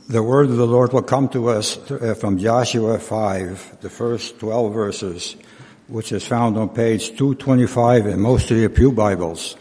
The word of the Lord will come to us from Joshua 5, the first 12 verses, which is found on page 225 in most of your pew Bibles.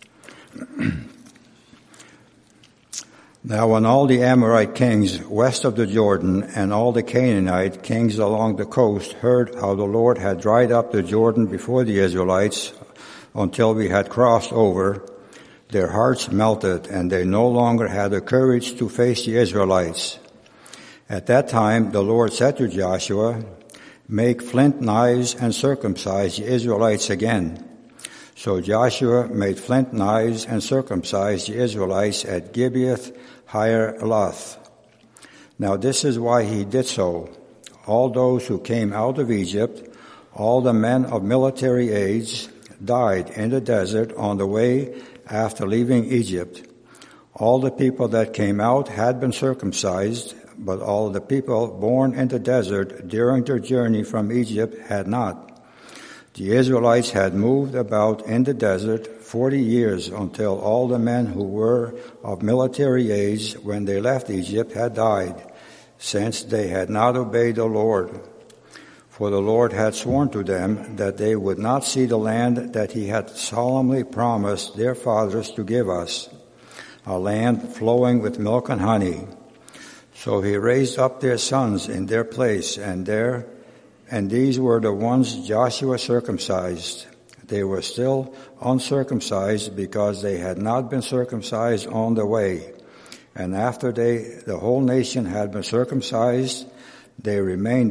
Now when all the Amorite kings west of the Jordan and all the Canaanite kings along the coast heard how the Lord had dried up the Jordan before the Israelites until we had crossed over, their hearts melted, and they no longer had the courage to face the Israelites. At that time the Lord said to Joshua, "Make flint knives and circumcise the Israelites again." So Joshua made flint knives and circumcised the Israelites at Gibeath Haaraloth. Now this is why he did so. All those who came out of Egypt, all the men of military age, died in the desert on the way after leaving Egypt. All the people that came out had been circumcised, but all the people born in the desert during their journey from Egypt had not. The Israelites had moved about in the desert 40 years until all the men who were of military age when they left Egypt had died, since they had not obeyed the Lord. For the Lord had sworn to them that they would not see the land that he had solemnly promised their fathers to give us, a land flowing with milk and honey. So he raised up their sons in their place, and these were the ones Joshua circumcised. They were still uncircumcised because they had not been circumcised on the way. And after the whole nation had been circumcised, they remained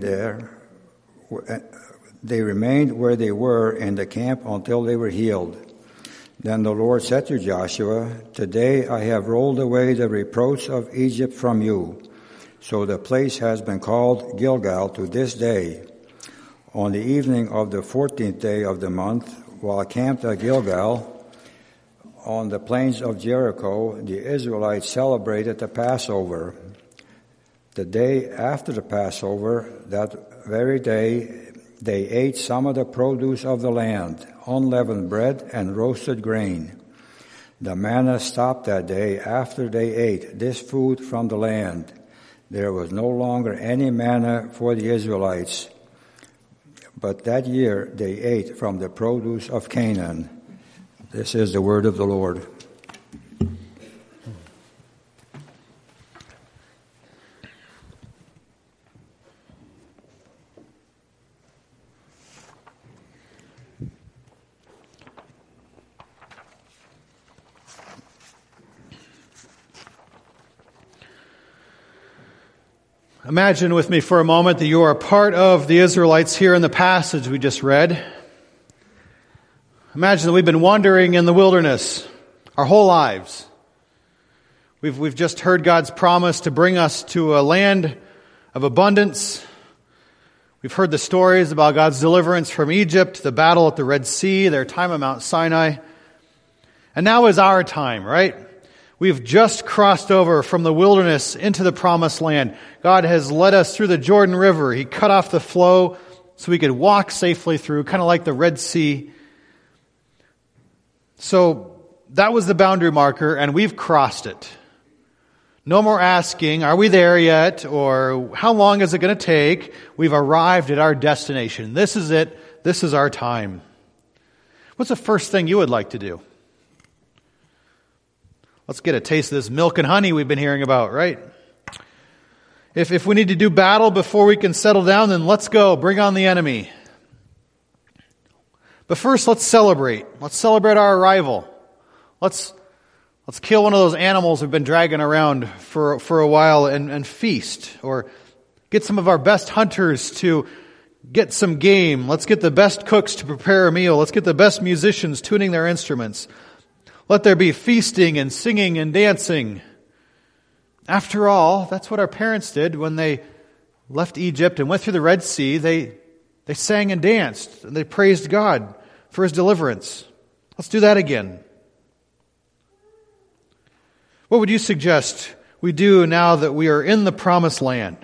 where they were in the camp until they were healed. Then the Lord said to Joshua, "Today I have rolled away the reproach of Egypt from you." So the place has been called Gilgal to this day. On the evening of the 14th day of the month, while camped at Gilgal, on the plains of Jericho, the Israelites celebrated the Passover. The day after the Passover, that very day, they ate some of the produce of the land, unleavened bread and roasted grain. The manna stopped that day after they ate this food from the land. There was no longer any manna for the Israelites, but that year they ate from the produce of Canaan. This is the word of the Lord. Imagine with me for a moment that you are a part of the Israelites here in the passage we just read. Imagine that we've been wandering in the wilderness our whole lives. We've just heard God's promise to bring us to a land of abundance. We've heard the stories about God's deliverance from Egypt, the battle at the Red Sea, their time at Mount Sinai. And now is our time, right? We've just crossed over from the wilderness into the promised land. God has led us through the Jordan River. He cut off the flow so we could walk safely through, kind of like the Red Sea. So that was the boundary marker, and we've crossed it. No more asking, are we there yet? Or how long is it going to take? We've arrived at our destination. This is it. This is our time. What's the first thing you would like to do? Let's get a taste of this milk and honey we've been hearing about, right? If we need to do battle before we can settle down, then let's go. Bring on the enemy. But first, let's celebrate. Let's celebrate our arrival. Let's kill one of those animals we've been dragging around for a while and feast. Or get some of our best hunters to get some game. Let's get the best cooks to prepare a meal. Let's get the best musicians tuning their instruments. Let there be feasting and singing and dancing. After all, that's what our parents did when they left Egypt and went through the Red Sea. They sang and danced, and they praised God for His deliverance. Let's do that again. What would you suggest we do now that we are in the promised land?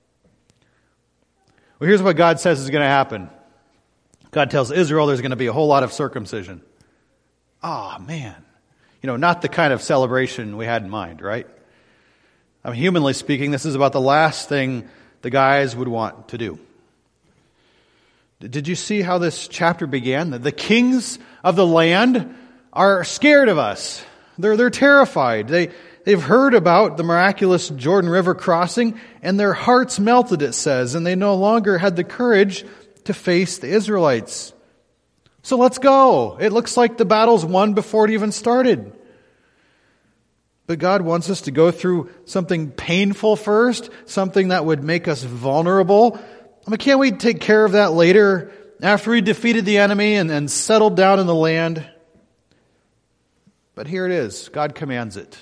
Well, here's what God says is going to happen. God tells Israel there's going to be a whole lot of circumcision. Ah, man. Not the kind of celebration we had in mind, right? Humanly speaking, this is about the last thing the guys would want to do. Did you see how this chapter began? The kings of the land are scared of us. They're terrified. They've heard about the miraculous Jordan River crossing, and their hearts melted, it says, and they no longer had the courage to face the Israelites. So let's go. It looks like the battle's won before it even started. But God wants us to go through something painful first, something that would make us vulnerable. Can't we take care of that later, after we defeated the enemy and settled down in the land? But here it is. God commands it.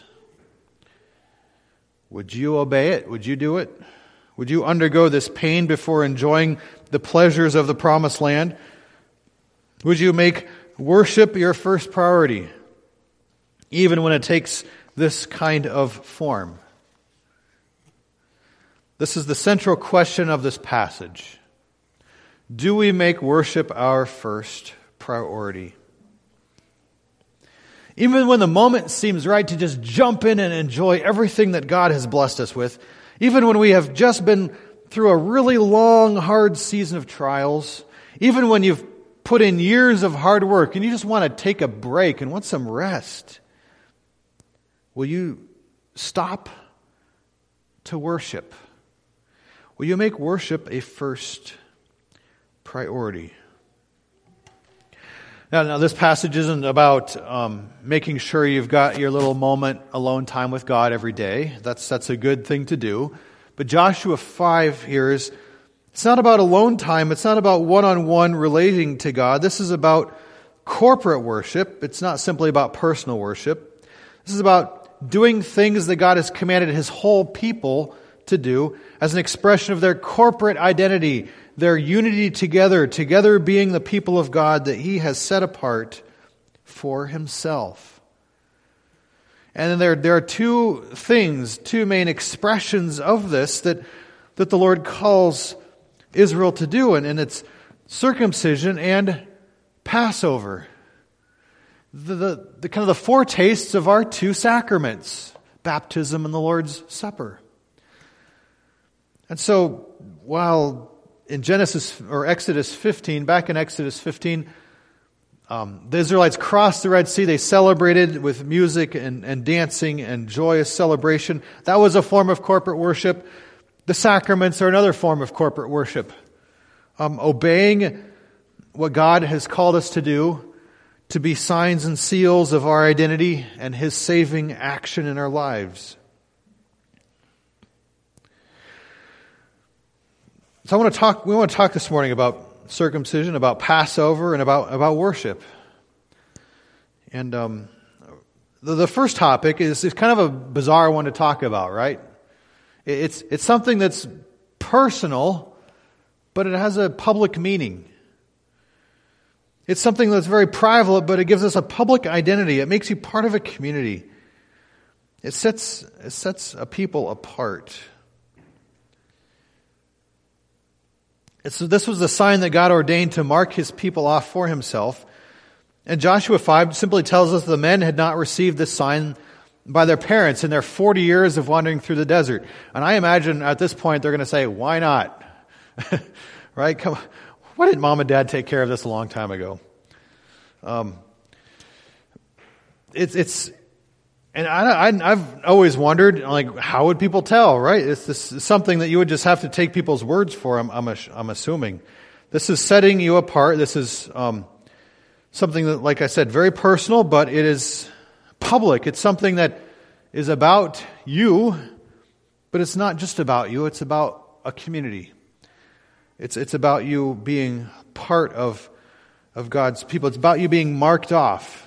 Would you obey it? Would you do it? Would you undergo this pain before enjoying the pleasures of the promised land? Would you make worship your first priority, even when it takes this kind of form? This is the central question of this passage. Do we make worship our first priority? Even when the moment seems right to just jump in and enjoy everything that God has blessed us with, even when we have just been through a really long, hard season of trials, even when you've put in years of hard work and you just want to take a break and want some rest, will you stop to worship? Will you make worship a first priority? Now this passage isn't about making sure you've got your little moment alone time with God every day. That's a good thing to do. But Joshua 5 here is, it's not about alone time. It's not about one-on-one relating to God. This is about corporate worship. It's not simply about personal worship. This is about doing things that God has commanded His whole people to do as an expression of their corporate identity, their unity together being the people of God that He has set apart for Himself. And then there are two main expressions of this that the Lord calls Israel to do, and it's circumcision and Passover. The kind of the foretastes of our two sacraments, baptism and the Lord's Supper. And so, while in Exodus 15, back in Exodus 15, the Israelites crossed the Red Sea. They celebrated with music and dancing and joyous celebration. That was a form of corporate worship. The sacraments are another form of corporate worship. Obeying what God has called us to do, to be signs and seals of our identity and His saving action in our lives. So we want to talk this morning about circumcision, about Passover, and about worship. And the first topic is kind of a bizarre one to talk about, right? It's something that's personal, but it has a public meaning. It's something that's very private, but it gives us a public identity. It makes you part of a community. It sets a people apart. This was the sign that God ordained to mark His people off for Himself. And Joshua 5 simply tells us the men had not received this sign by their parents in their 40 years of wandering through the desert. And I imagine at this point they're going to say, why not? Right? Come on. Why didn't Mom and Dad take care of this a long time ago? And I've always wondered, like, how would people tell, right? This is something that you would just have to take people's words for, I'm assuming. This is setting you apart. This is something that, like I said, very personal, but it is public. It's something that is about you, but it's not just about you. It's about a community. It's about you being part of God's people. It's about you being marked off.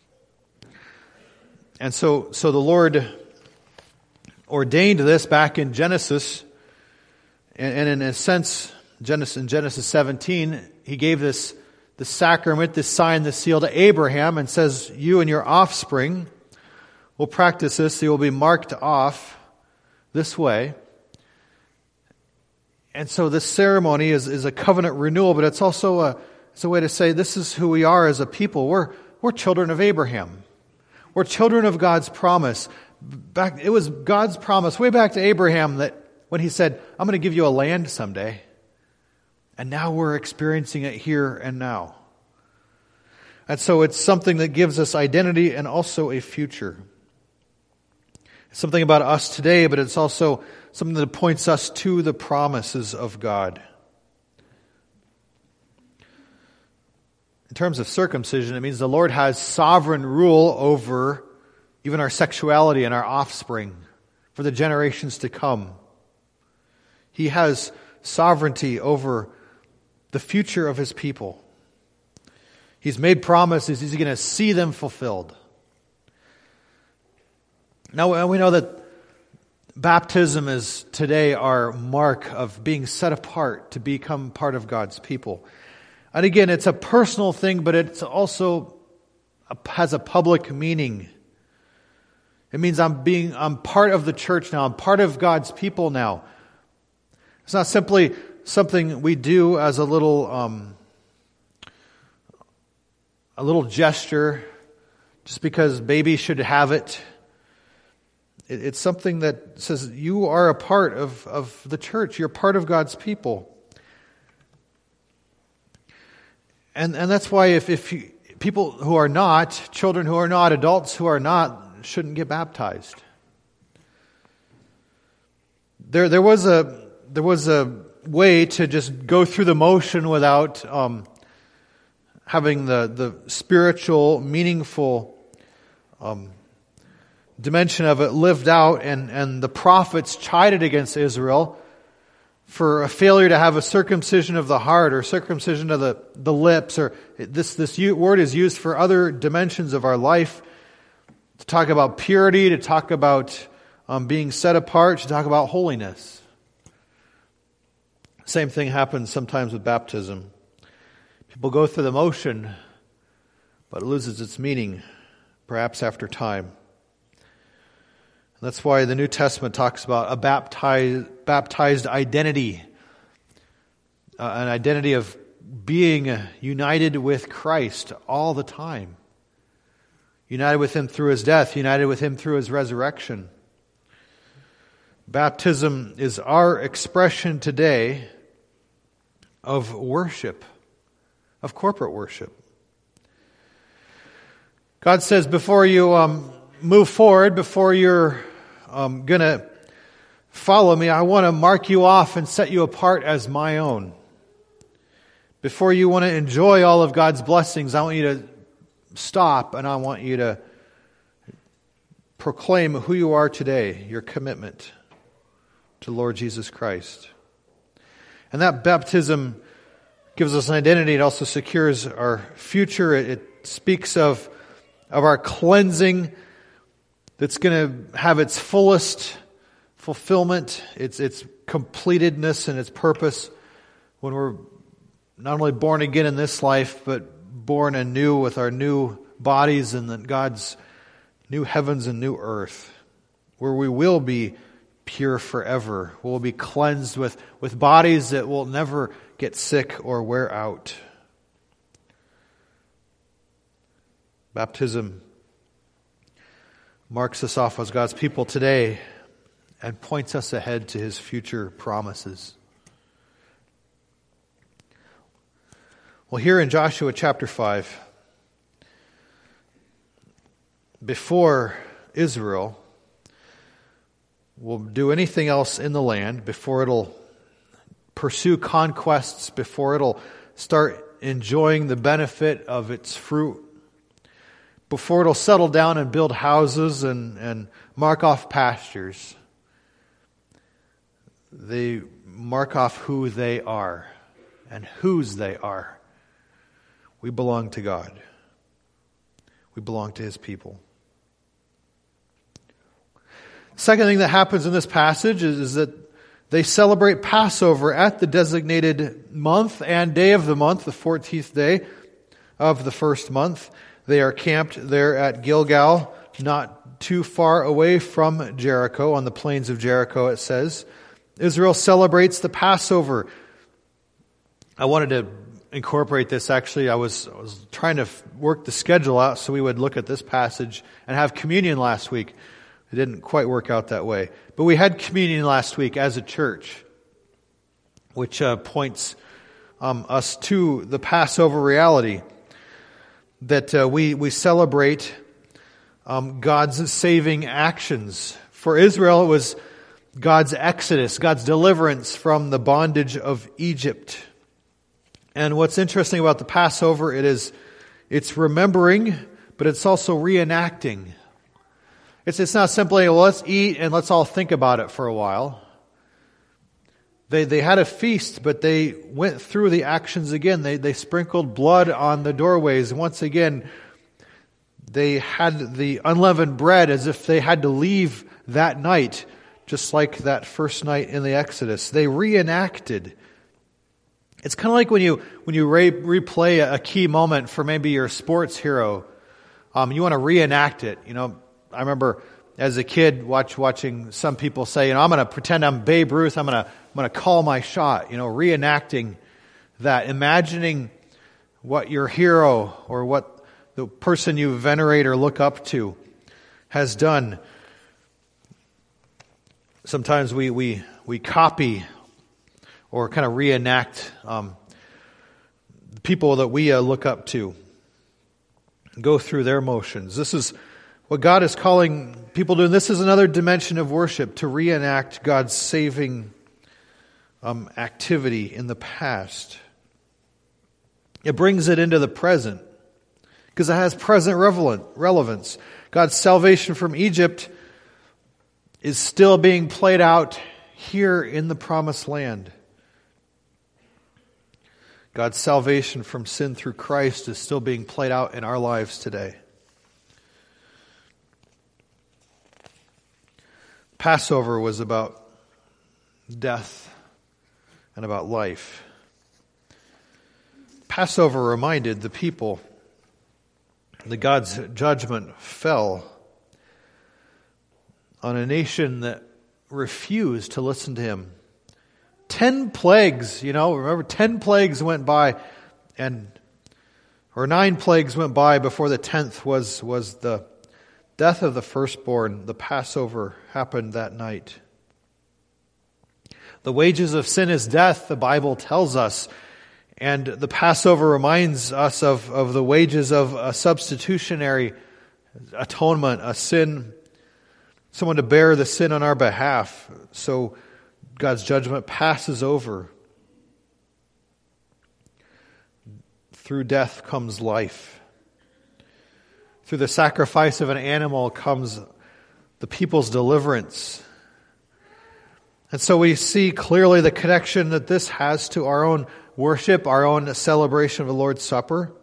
And so the Lord ordained this back in Genesis, and in a sense, in Genesis 17, He gave this sacrament, this sign, this seal to Abraham, and says, you and your offspring will practice this. You will be marked off this way. And so this ceremony is a covenant renewal, but it's also a way to say this is who we are as a people. We're children of Abraham. We're children of God's promise, It was God's promise way back to Abraham that when he said, I'm going to give you a land someday. And now we're experiencing it here and now. And so it's something that gives us identity and also a future. It's something about us today, but it's also something that points us to the promises of God. In terms of circumcision, it means the Lord has sovereign rule over even our sexuality and our offspring for the generations to come. He has sovereignty over the future of His people. He's made promises. He's going to see them fulfilled. Now, we know that baptism is today our mark of being set apart to become part of God's people. And again, it's a personal thing, but it's also has a public meaning. It means I'm part of the church now. I'm part of God's people now. It's not simply something we do as a little gesture, just because babies should have it. It's something that says you are a part of the church. You're part of God's people. And that's why if people who are not, children who are not, adults who are not, shouldn't get baptized. There was a way to just go through the motion without having the spiritual, meaningful dimension of it lived out, and the prophets chided against Israel for a failure to have a circumcision of the heart or circumcision of the lips, or this word is used for other dimensions of our life, to talk about purity, to talk about being set apart, to talk about holiness. Same thing happens sometimes with baptism. People go through the motion, but it loses its meaning, perhaps after time. That's why the New Testament talks about a baptized identity, an identity of being united with Christ all the time. United with Him through His death, united with Him through His resurrection. Baptism is our expression today of worship, of corporate worship. God says before you move forward, before you're going to follow me, I want to mark you off and set you apart as my own. Before you want to enjoy all of God's blessings, I want you to stop and I want you to proclaim who you are today, your commitment to Lord Jesus Christ. And that baptism gives us an identity. It also secures our future. It speaks of our cleansing that's going to have its fullest fulfillment, its completedness and its purpose when we're not only born again in this life, but born anew with our new bodies and then God's new heavens and new earth, where we will be pure forever. We'll be cleansed with bodies that will never get sick or wear out. Baptism marks us off as God's people today and points us ahead to His future promises. Well, here in Joshua chapter 5, before Israel will do anything else in the land, before it'll pursue conquests, before it'll start enjoying the benefit of its fruit, before it'll settle down and build houses and mark off pastures, they mark off who they are and whose they are. We belong to God. We belong to His people. Second thing that happens in this passage is that they celebrate Passover at the designated month and day of the month, the 14th day of the first month. They are camped there at Gilgal, not too far away from Jericho, on the plains of Jericho, it says. Israel celebrates the Passover. I wanted to incorporate this, actually. I was trying to work the schedule out so we would look at this passage and have communion last week. It didn't quite work out that way. But we had communion last week as a church, which points us to the Passover reality, that we celebrate God's saving actions. For Israel, it was God's exodus, God's deliverance from the bondage of Egypt. And what's interesting about the Passover, it's remembering, but it's also reenacting. It's not simply, well, let's eat and let's all think about it for a while. They had a feast, but they went through the actions again. They sprinkled blood on the doorways. Once again, they had the unleavened bread as if they had to leave that night, just like that first night in the Exodus. They reenacted. It's kind of like when you replay a key moment for maybe your sports hero. You want to reenact it. I remember as a kid watching some people say, I'm going to pretend I'm Babe Ruth. I'm going to call my shot. Reenacting that, imagining what your hero or what the person you venerate or look up to has done. Sometimes we copy or kind of reenact the people that we look up to, go through their motions. This is what God is calling people to. This is another dimension of worship, to reenact God's saving activity in the past. It brings it into the present because it has present relevance. God's salvation from Egypt is still being played out here in the promised land. God's salvation from sin through Christ is still being played out in our lives today. Passover was about death and about life. Passover reminded the people that God's judgment fell on a nation that refused to listen to Him. 10 plagues, remember 10 plagues went by, or 9 plagues went by before the 10th was the death of the firstborn. The Passover happened that night. The wages of sin is death, the Bible tells us. And the Passover reminds us of the wages of a substitutionary atonement, a sin, someone to bear the sin on our behalf. So God's judgment passes over. Through death comes life. Through the sacrifice of an animal comes the people's deliverance. And so we see clearly the connection that this has to our own worship, our own celebration of the Lord's Supper.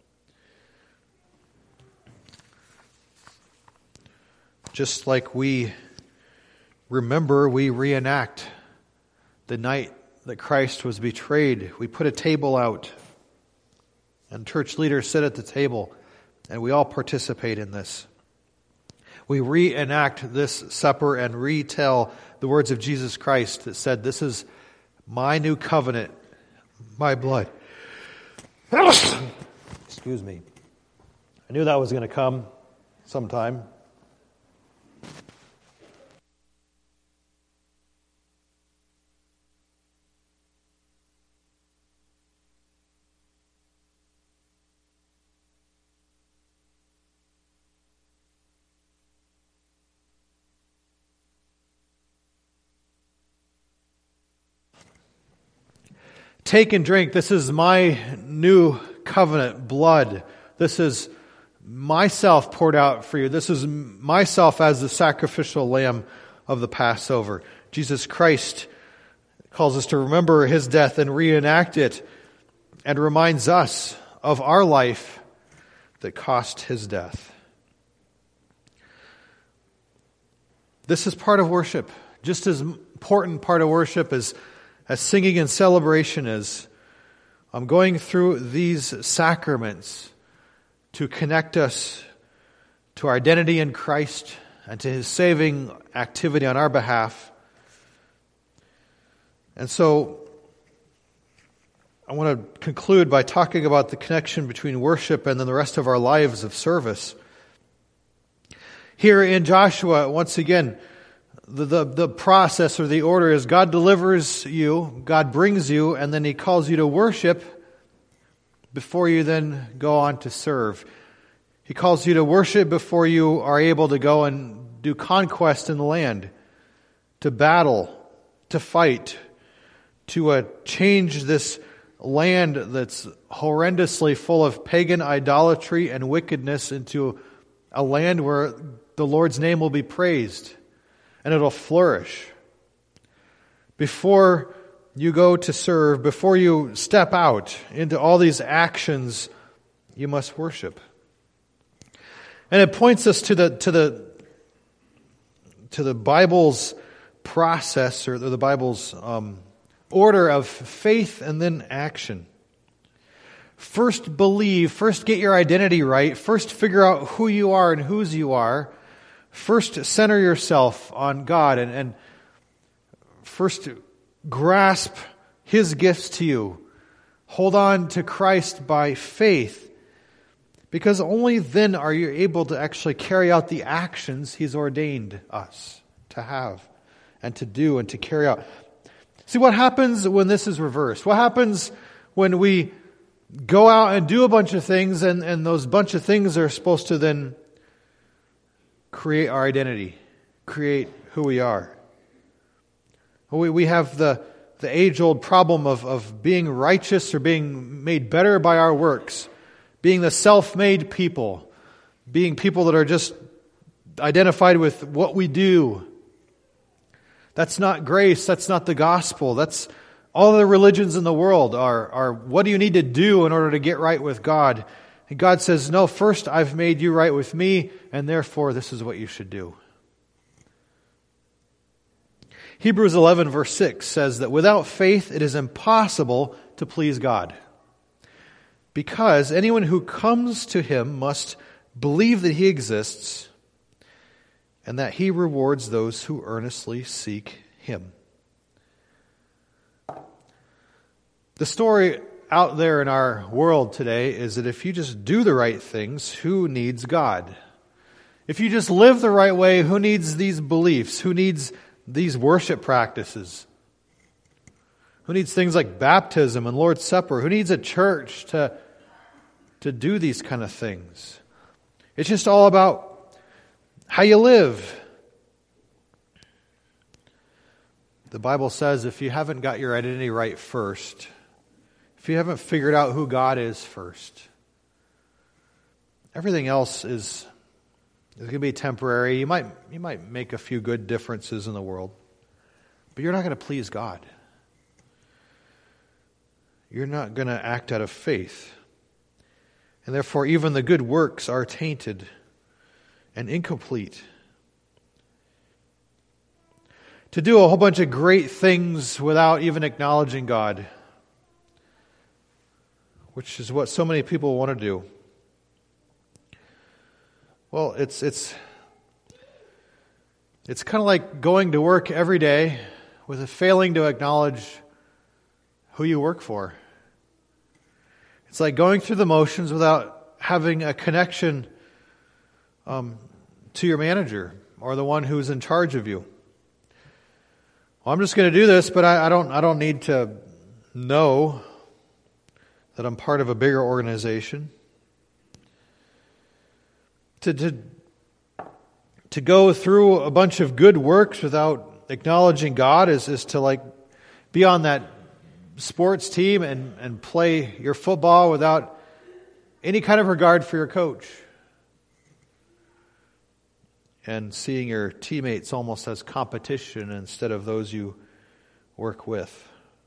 Just like we remember, we reenact the night that Christ was betrayed. We put a table out, and church leaders sit at the table, and we all participate in this. We reenact this supper and retell the words of Jesus Christ that said, "This is my new covenant, my blood." Excuse me. I knew that was going to come sometime. Take and drink. This is my new covenant blood. This is myself poured out for you. This is myself as the sacrificial lamb of the Passover. Jesus Christ calls us to remember His death and reenact it, and reminds us of our life that cost His death. This is part of worship. Just as important part of worship as singing and celebration is. I'm going through these sacraments to connect us to our identity in Christ and to His saving activity on our behalf. And so I want to conclude by talking about the connection between worship and then the rest of our lives of service. Here in Joshua, once again, the process or the order is God delivers you, God brings you, and then He calls you to worship before you then go on to serve. He calls you to worship before you are able to go and do conquest in the land, to battle, to fight, to change this land that's horrendously full of pagan idolatry and wickedness into a land where the Lord's name will be praised and it'll flourish. Before you go to serve, before you step out into all these actions, you must worship. And it points us to the Bible's process, or the Bible's order of faith and then action. First believe, first get your identity right, first figure out who you are and whose you are, first center yourself on God, and first grasp His gifts to you. Hold on to Christ by faith, because only then are you able to actually carry out the actions He's ordained us to have and to do and to carry out. See, what happens when this is reversed? What happens when we go out and do a bunch of things and those bunch of things are supposed to then create our identity, create who we are? We have the age-old problem of being righteous or being made better by our works, being the self-made people, being people that are just identified with what we do. That's not grace. That's not the gospel. That's all the religions in the world are what do you need to do in order to get right with God? And God says, no, first I've made you right with me, and therefore this is what you should do. Hebrews 11 verse 6 says that without faith it is impossible to please God, because anyone who comes to Him must believe that He exists and that He rewards those who earnestly seek Him. The story out there in our world today is that if you just do the right things, who needs God? If you just live the right way, who needs these beliefs? Who needs these worship practices? Who needs things like baptism and Lord's Supper? Who needs a church to do these kind of things? It's just all about how you live. The Bible says if you haven't got your identity right first, if you haven't figured out who God is first, everything else is going to be temporary. You might make a few good differences in the world, but you're not going to please God. You're not going to act out of faith. And therefore, even the good works are tainted and incomplete. To do a whole bunch of great things without even acknowledging God, which is what so many people want to do. Well, it's kind of like going to work every day with a failing to acknowledge who you work for. It's like going through the motions without having a connection to your manager or the one who's in charge of you. Well, I'm just going to do this, but I don't need to know that I'm part of a bigger organization. To go through a bunch of good works without acknowledging God is to like be on that sports team and play your football without any kind of regard for your coach. And seeing your teammates almost as competition instead of those you work with.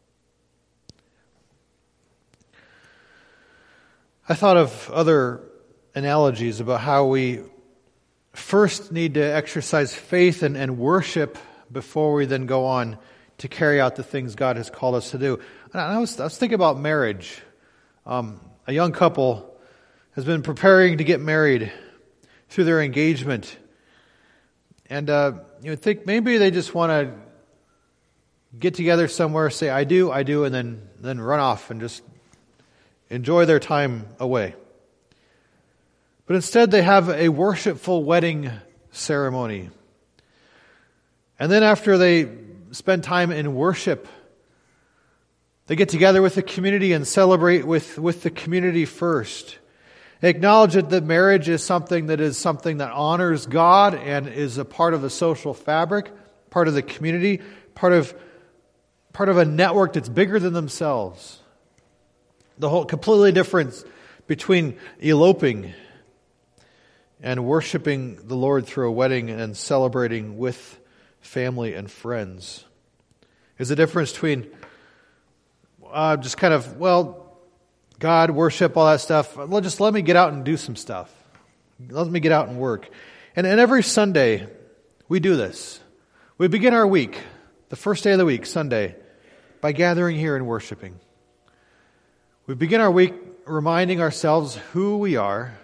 I thought of other analogies about how we first need to exercise faith and worship before we then go on to carry out the things God has called us to do. And I was thinking about marriage. A young couple has been preparing to get married through their engagement. And you would think maybe they just want to get together somewhere, say, I do, and then run off and just enjoy their time away. But instead they have a worshipful wedding ceremony. And then after they spend time in worship, they get together with the community and celebrate with the community first. They acknowledge that marriage is something that honors God and is a part of the social fabric, part of the community, part of a network that's bigger than themselves. The whole completely difference between eloping and worshiping the Lord through a wedding and celebrating with family and friends. There's a difference between just kind of, God, worship, all that stuff. Just let me get out and do some stuff. Let me get out and work. And every Sunday, we do this. We begin our week, the first day of the week, Sunday, by gathering here and worshiping. We begin our week reminding ourselves who we are,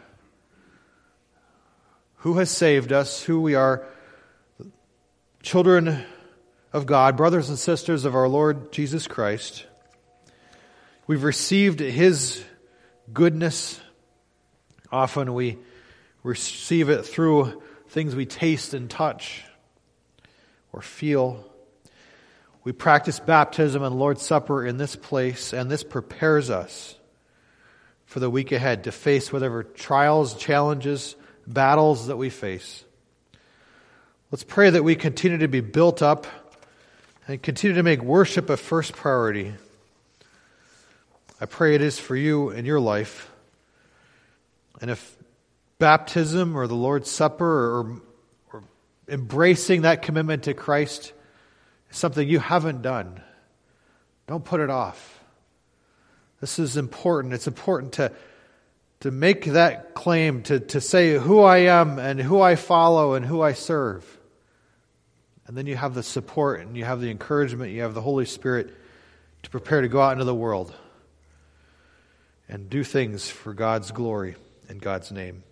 who has saved us, who we are, children of God, brothers and sisters of our Lord Jesus Christ. We've received His goodness. Often we receive it through things we taste and touch or feel. We practice baptism and Lord's Supper in this place, and this prepares us for the week ahead to face whatever trials, challenges, battles that we face. Let's pray that we continue to be built up and continue to make worship a first priority. I pray it is for you in your life. And if baptism or the Lord's Supper or embracing that commitment to Christ is something you haven't done, don't put it off. This is important. It's important to make that claim, to say who I am and who I follow and who I serve. And then you have the support and you have the encouragement, you have the Holy Spirit to prepare to go out into the world and do things for God's glory and God's name.